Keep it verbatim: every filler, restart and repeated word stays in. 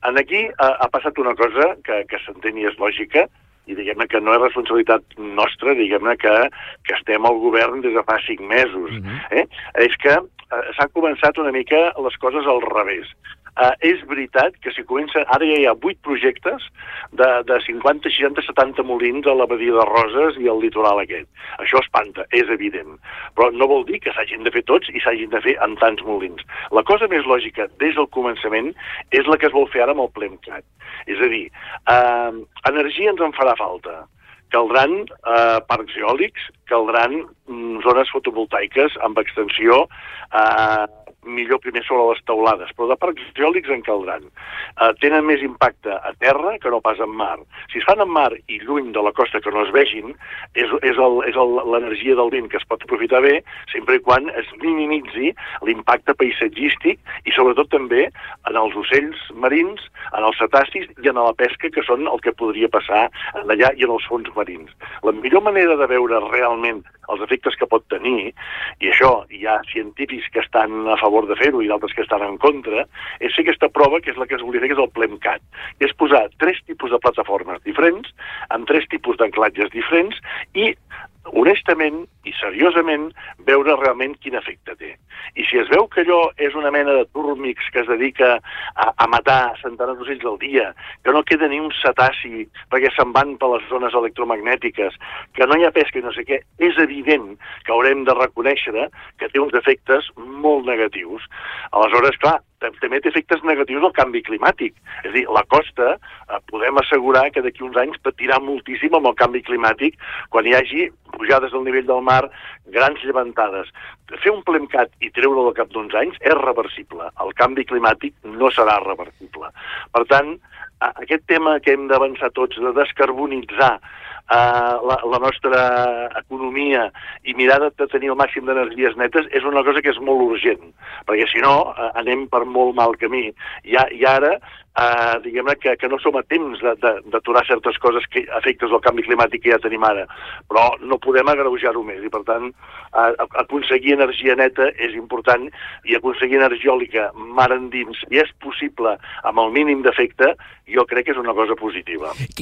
En aquí ha, ha passat una cosa que, que s'entén i és lògica, i diguem-ne que no és responsabilitat nostra, diguem-ne que, que estem al govern des de fa cinc mesos. Uh-huh. eh? És que eh, s'han començat una mica les coses al revés. Uh, és veritat que si comença... Ara ja hi ha vuit projectes de, de cinquanta, seixanta, setanta molins a la Badia de Roses i al litoral aquest. Això espanta, és evident. Però no vol dir que s'hagin de fer tots i s'hagin de fer en tants molins. La cosa més lògica des del començament és la que es vol fer ara amb el PLEMCAT. És a dir, uh, energia ens en farà falta. Caldran uh, parcs eòlics, caldran mm, zones fotovoltaiques amb extensió uh, millor primer sobre les teulades, però de parcs eòlics en caldran. Uh, tenen més impacte a terra que no pas en mar. Si es fan en mar i lluny de la costa que no es vegin, és, és l'energia del vent que es pot aprofitar bé, sempre i quan es minimitzi l'impacte paisatgístic i sobretot també en els ocells marins, en els cetacis i en la pesca, que són el que podria passar allà i en els fons marins. La millor manera de veure realment els efectes que pot tenir, i això hi ha científics que estan a favor de fer-ho i d'altres que estan en contra, és fer aquesta prova, que és la que es volia fer, que és el PLEMCAT, que és posar tres tipus de plataformes diferents, amb tres tipus d'anclatges diferents, i honestament i seriosament veure realment quin efecte té. I si es veu que allò és una mena de túrmics que es dedica a, a matar centenars d'ocells al dia, que no queda ni un cetaci perquè se'n van per les zones electromagnètiques, que no hi ha pesca i no sé què, és evident que haurem de reconèixer que té uns efectes molt negatius. Aleshores, clar, també té efectes negatius al canvi climàtic. És a dir, la costa eh, podem assegurar que d'aquí uns anys patirà moltíssim amb el canvi climàtic quan hi hagi pujades del nivell del mar, grans llevantades. Fer un PLEMCAT i treure-lo al cap d'uns anys és reversible. El canvi climàtic no serà reversible. Per tant, aquest tema que hem d'avançar tots, de descarbonitzar Uh, la, la nostra economia i mirar de, de tenir el màxim d'energies netes és una cosa que és molt urgent, perquè si no uh, anem per molt mal camí. I, i ara, uh, diguem-ne que, que no som a temps d'aturar certes coses, que efectes del canvi climàtic que ja tenim ara, però no podem agreujar-ho més, i per tant uh, aconseguir energia neta és important, i aconseguir energia eòlica mar endins, i és possible amb el mínim d'efecte, jo crec que és una cosa positiva.